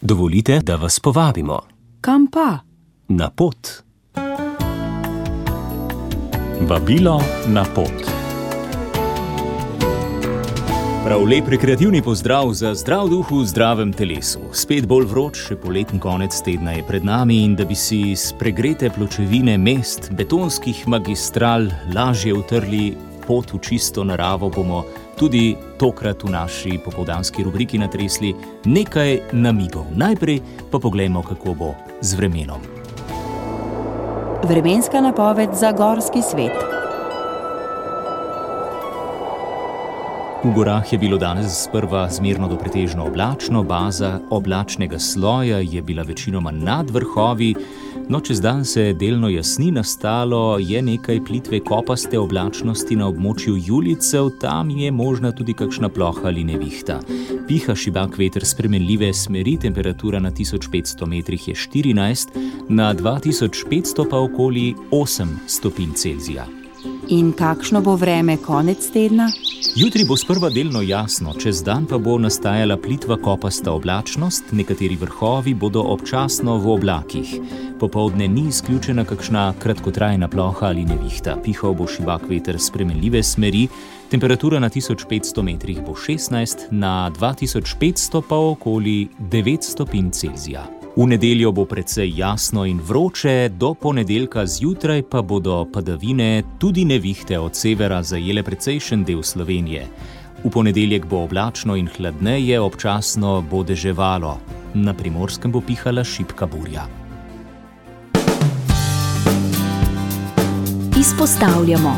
Dovolite, da vas povabimo. Kam pa? Na pot. Vabilo na pot. Prav lep rekreativni pozdrav za zdrav duh v zdravem telesu. Spet bolj vroč, še poletni konec tedna je pred nami in da bi si s pregrete pločevine mest, betonskih magistral lažje utrli pot v čisto naravo, bomo tudi tokrat v naši popoldanski rubriki natresli nekaj namigov. Najprej pa poglejmo, kako bo z vremenom. Vremenska napoved za gorski svet. V gorah je bilo danes sprva zmerno do pretežno oblačno, baza oblačnega sloja je bila večinoma nad vrhovi, no čez dan se delno jasni nastalo, je nekaj plitve kopaste oblačnosti na območju Julicev, tam je možna tudi kakšna ploha ali nevihta. Piha šibak veter spremenljive smeri, temperatura na 1500 metrih je 14, na 2500 pa okoli 8 stopinj Celzija. In kakšno bo vreme konec tedna? Jutri bo sprva delno jasno, čez dan pa bo nastajala plitva kopasta oblačnost, nekateri vrhovi bodo občasno v oblakih. Popoldne ni izključena kakšna kratkotrajna ploha ali nevihta. Pihal bo šibak veter spremenljive smeri, temperatura na 1500 metrih bo 16, na 2500 pa okoli 9 stopinj Celzija. V nedeljo bo precej jasno in vroče, do ponedeljka zjutraj pa bodo padavine, tudi nevihte od severa zajele precejšen del Slovenije. V ponedeljek bo oblačno in hladneje, občasno bo deževalo. Na Primorskem bo pihala šibka burja. Izpostavljamo.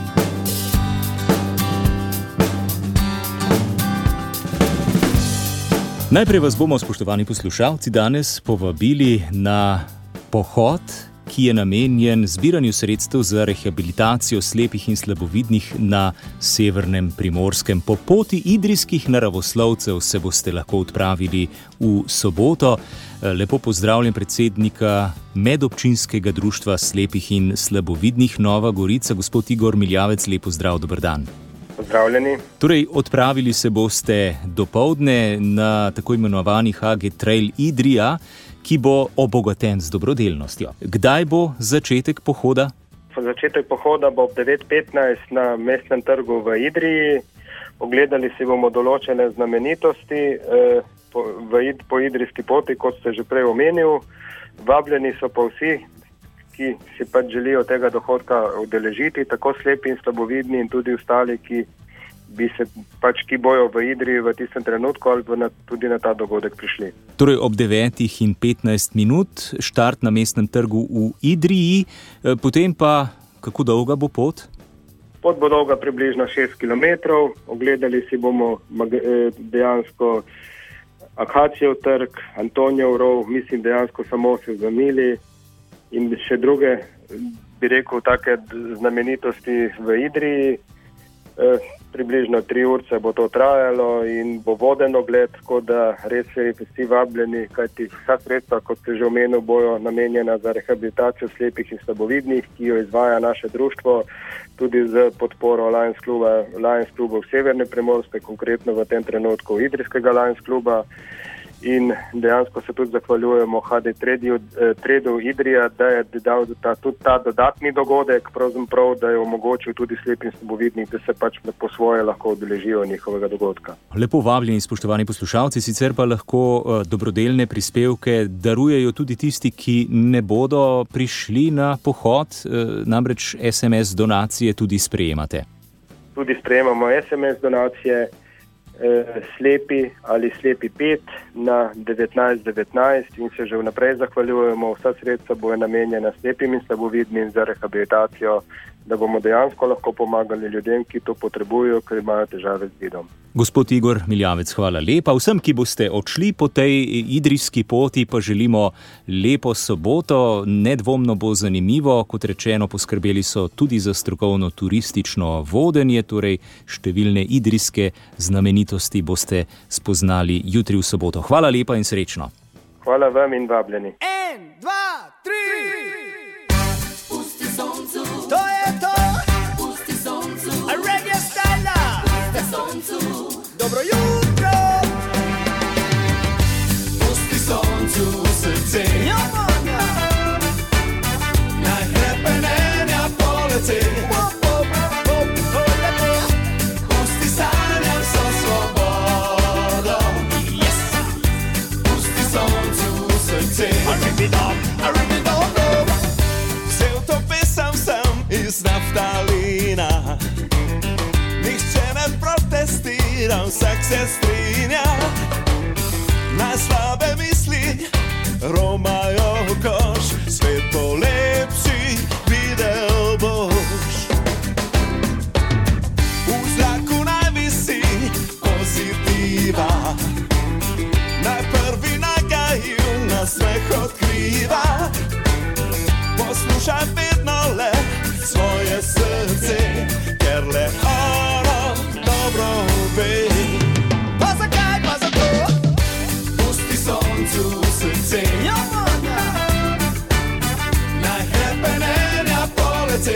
Najprej vas bomo, spoštovani poslušalci, danes povabili na pohod, ki je namenjen zbiranju sredstev za rehabilitacijo slepih in slabovidnih na severnem Primorskem. Po poti idrijskih naravoslovcev se boste lahko odpravili v soboto. Lepo pozdravljam predsednika Medobčinskega društva slepih in slabovidnih Nova Gorica, gospod Igor Miljavec. Lepo zdrav, dober dan. Pozdravljeni. Torej, odpravili se boste dopoldne na tako imenovani HG Trail Idrija, ki bo obogaten z dobrodelnostjo. Kdaj bo začetek pohoda? Začetek pohoda bo ob 9:15 na mestnem trgu v Idriji. Ogledali si bomo določene znamenitosti po idrijski poti, kot ste že prej omenil. Vabljeni so pa vsi, ki si pač želijo tega dohodka udeležiti, tako slepi in slabovidni in tudi ostali, ki bojo v Idriji v tistem trenutku ali tudi na ta dogodek prišli. Torej ob 9:15 štart na mestnem trgu v Idriji, potem pa kako dolga bo pot? Pot bo dolga približno 6 km, ogledali si bomo dejansko Akacijev trg, Antonijev rov, mislim dejansko samo se zamili, in še druge, bi rekel, take znamenitosti v Idriji. Približno 3 urce bo to trajalo in bo voden ogled, tako da res je vsi vabljeni, kajti vsa sredstva, kot ste že omenil, bojo namenjena za rehabilitacijo slepih in slabovidnih, ki jo izvaja naše društvo, tudi z podporo Lions klubov Severne Primorske, konkretno v tem trenutku Idrijskega Lions kluba. In dejansko se tudi zahvaljujemo HD Tradu Idrija, da je dal tudi ta dodatni dogodek, pravzaprav, da je omogočil tudi slepim in slabovidnim, da se pač po svoje lahko udeležijo njihovega dogodka. Lepo vabljeni, spoštovani poslušalci, sicer pa lahko dobrodelne prispevke darujejo tudi tisti, ki ne bodo prišli na pohod, namreč SMS donacije tudi sprejemate. Tudi sprejemamo SMS donacije. Slepi ali slepi 5 na 1919 in se že vnaprej zahvaljujemo. Vsa sredstva bojo namenjena slepim in slabovidnim za rehabilitacijo, da bomo dejansko lahko pomagali ljudem, ki to potrebujejo, ker imajo težave z vidom. Gospod Igor Miljavec, hvala lepa. Vsem, ki boste odšli po tej idrijski poti, pa želimo lepo soboto. Nedvomno bo zanimivo, kot rečeno, poskrbeli so tudi za strokovno turistično vodenje, torej številne idrijske znamenitosti boste spoznali jutri v soboto. Hvala lepa in srečno. Hvala vam in vabljeni. 1, 2, 3. Pusti soncu. To je to. Pusti soncu. Reggae style. Pusti soncu. Dobro jutro. Pusti soncu. vsak se strinja, na slabe misli romajo v koš, svet bo lepši, videl boš. V zraku naj visi pozitiva, naj prvi nagajil, nasmeh odkriva. Poslušaj vedno le svoje srce, ker le ono dobro ve. Pa zakaj, pa zato? Pusti soncu srce, naj hrepenenja polete.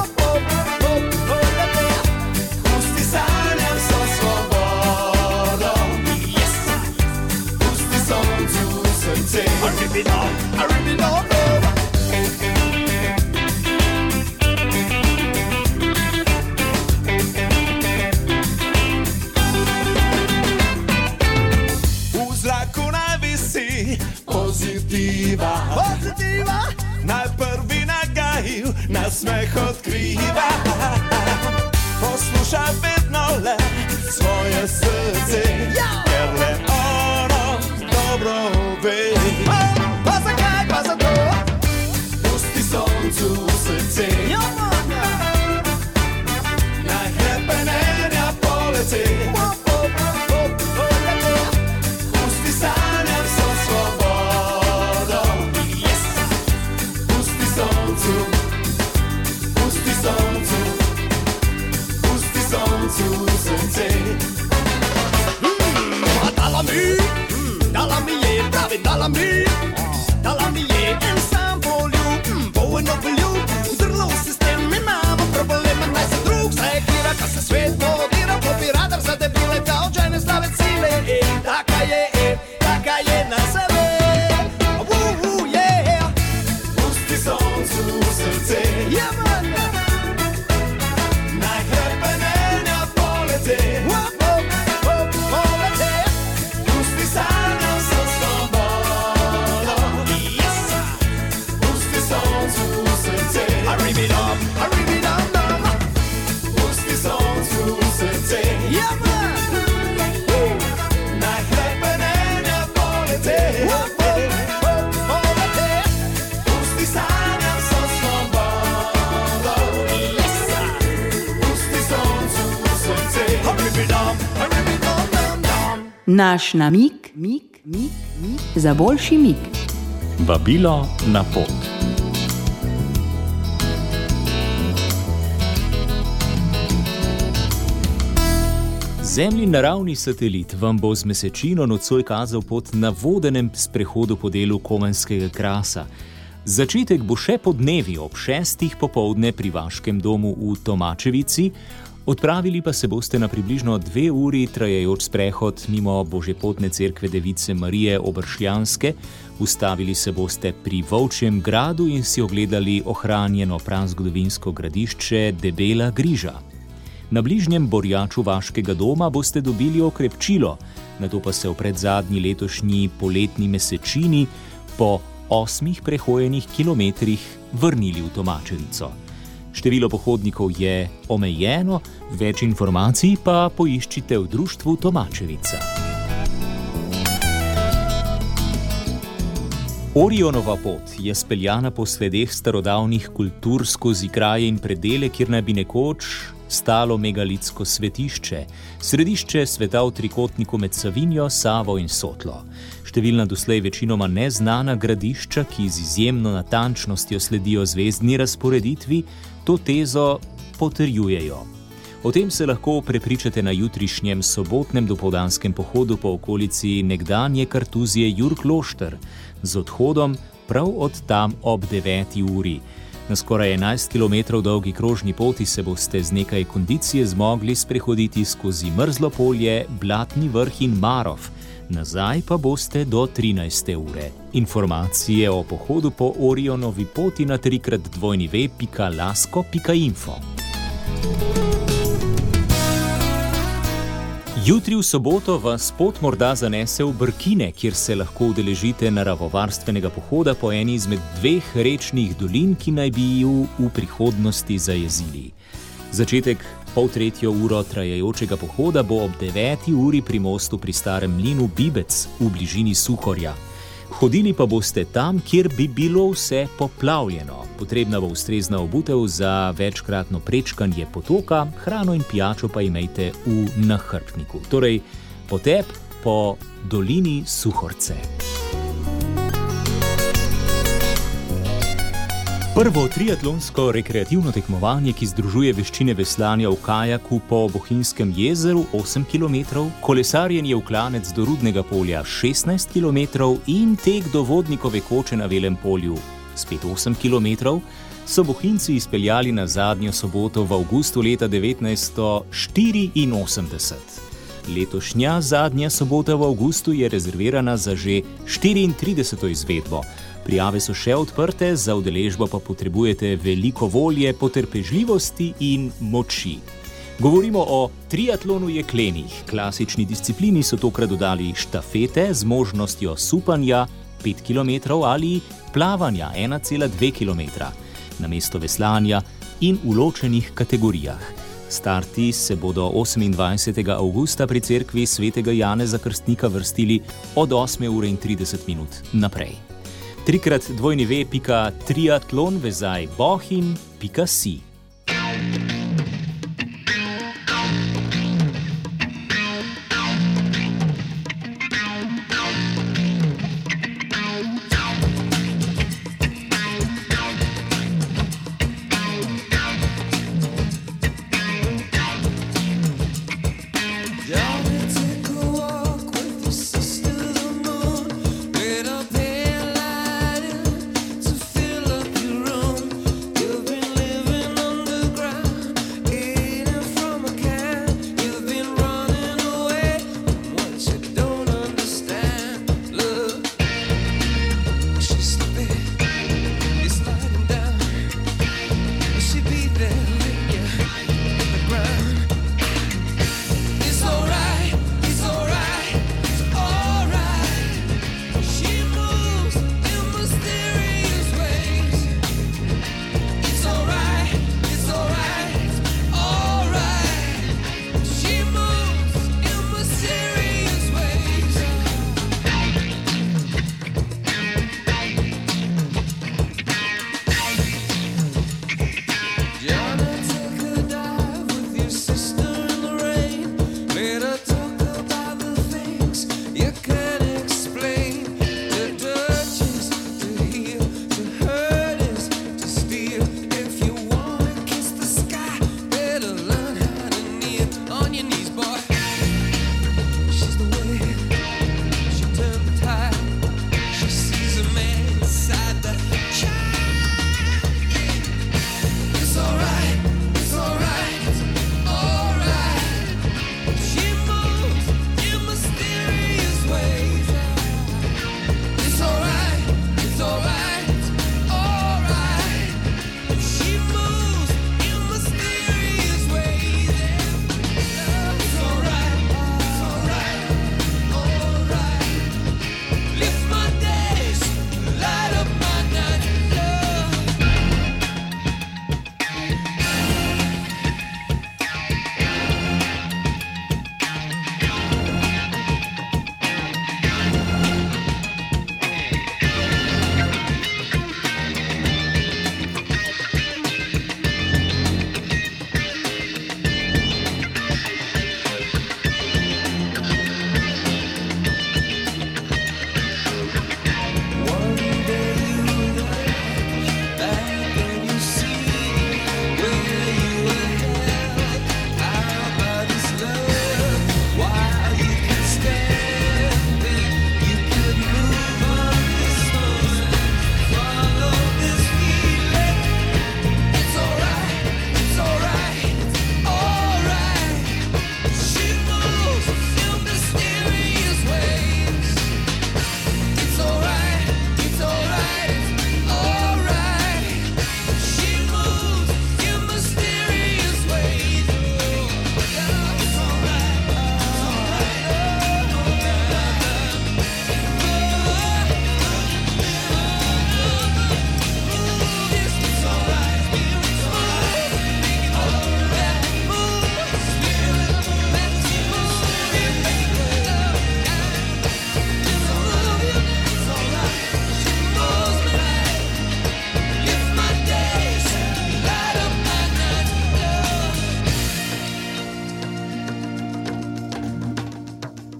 Pusti sanjam so svobodo, pusti soncu srce. I really don't know. Pozitiva, naj prvi nagajil, nasmeh odkriva. Poslušaj vedno le svoje srce, ker le ono dobro ve. Pa zakaj, pa zato? Pusti soncu srce, naj hrepenenja polete. Pusti sanjam so svobodo, pusti soncu, pusti soncu, pusti soncu srce. Dala mi je, pravi, dala mi je en sam poljub, polno poljub. Zrlo v sistem imamo probleme, naj se drug zrekira, ka se svet povodira, popi radar za debile, kao džajne slave cile. Taka je na sebe, yeah. Pusti soncu srce, naj hrepenenja polete. Pusti sanjam so svobodo, pusti soncu srce. Pusti soncu srce, naj hrepenenja polete. Pusti sanjam so svobodo, pusti soncu srce. Naš namig, za boljši mig. Vabilo na pot. Zemljin naravni satelit vam bo z mesečino nocoj kazal pot na vodenem sprehodu po delu Komenskega krasa. Začetek bo še podnevi ob 6. popoldne pri vaškem domu v Tomačevici, odpravili pa se boste na približno 2 uri trajajoč sprehod mimo Božjepotne cerkve Device Marije Obršljanske, ustavili se boste pri Volčjem gradu in si ogledali ohranjeno prazgodovinsko gradišče Debela Griža. Na bližnjem borjaču vaškega doma boste dobili okrepčilo, nato pa se v predzadnji letošnji poletni mesečini po 8 prehojenih kilometrih vrnili v Tomačevico. Število pohodnikov je omejeno, več informacij pa poiščite v društvu Tomačevica. Orionova pot je speljana po sledeh starodavnih kultur skozi kraje in predele, kjer naj bi nekoč stalo megalitsko svetišče, središče sveta v trikotniku med Savinjo, Savo in Sotlo. Številna doslej večinoma neznana gradišča, ki z izjemno natančnostjo sledijo zvezdni razporeditvi, to tezo potrjujejo. O tem se lahko prepričate na jutrišnjem sobotnem dopoldanskem pohodu po okolici nekdanje kartuzije Jurklošter, z odhodom prav od tam ob 9. uri. Na skoraj 11 km dolgi krožni poti se boste z nekaj kondicije zmogli sprehoditi skozi Mrzlo polje, Blatni vrh in Marof. Nazaj pa boste do 13. ure. Informacije o pohodu po Orionovi poti na 3x2v.lasko.info. Jutri v soboto vas pot morda zanese v Brkine, kjer se lahko udeležite naravovarstvenega pohoda po eni izmed 2 rečnih dolin, ki naj bi ju v prihodnosti zajezili. Začetek Pol-tretjo uro trajajočega pohoda bo ob 9. uri pri mostu pri starem mlinu Bibec v bližini Suhorja. Hodili pa boste tam, kjer bi bilo vse poplavljeno. Potrebna bo ustrezna obutev za večkratno prečkanje potoka, hrano in pijačo pa imejte v nahrbtniku. Torej, potep po dolini Suhorce. Prvo triatlonsko rekreativno tekmovanje, ki združuje veščine veslanja v kajaku po Bohinjskem jezeru 8 km, kolesarjenje v klanec do Rudnega polja 16 km in tek do Vodnikove koče na Velem polju spet 8 km, so Bohinjci izpeljali na zadnjo soboto v avgustu leta 1984. Letošnja zadnja sobota v avgustu je rezervirana za že 34. izvedbo. Prijave so še odprte, za udeležbo pa potrebujete veliko volje, potrpežljivosti in moči. Govorimo o triatlonu jeklenih. Klasični disciplini so tokrat dodali štafete z možnostjo supanja 5 km ali plavanja 1,2 km, namesto veslanja in v ločenih kategorijah. Starti se bodo 28. avgusta pri cerkvi svetega Janeza Krstnika vrstili od 8:30 naprej. 3x2v.triatlonvezajbohinj.si Living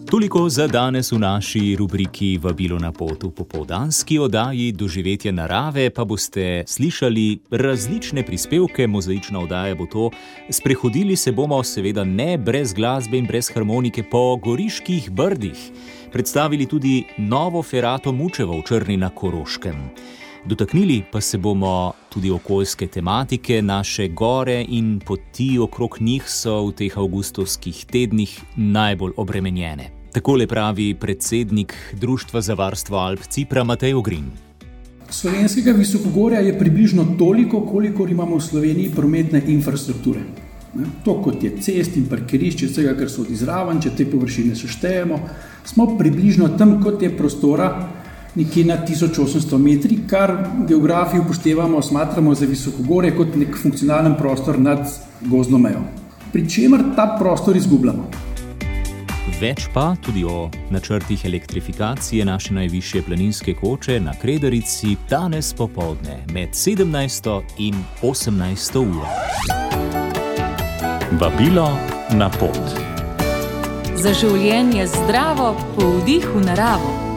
Toliko za danes v naši rubriki Vabilo na pot. V popoldanski oddaji Doživetja narave pa boste slišali različne prispevke, mozaična oddaja bo to. Sprehodili se bomo seveda ne brez glasbe in brez harmonike po Goriških brdih. Predstavili tudi novo ferato Mučevo v Črni na Koroškem. Dotaknili pa se bomo tudi okoljske tematike, naše gore in poti okrog njih so v teh avgustovskih tednih najbolj obremenjene. Takole pravi predsednik Društva za varstvo Alp Cipra Matej Ogrin. Slovenskega visokogorja je približno toliko, kolikor imamo v Sloveniji prometne infrastrukture. To kot je cest in parkirišče, vsega, kar sodi zraven, če te površine seštejemo, smo približno tam, kot je prostora nekje na 1800 metri, kar geografiji upoštevamo, smatramo za visokogorje kot nek funkcionalen prostor nad gozdno mejo. Pri čemer ta prostor izgubljamo. Več pa tudi o načrtih elektrifikacije naše najvišje planinske koče na Kredarici danes popoldne med 17. in 18. uro. Vabilo na pot. Za življenje zdravo, po vdih v naravo.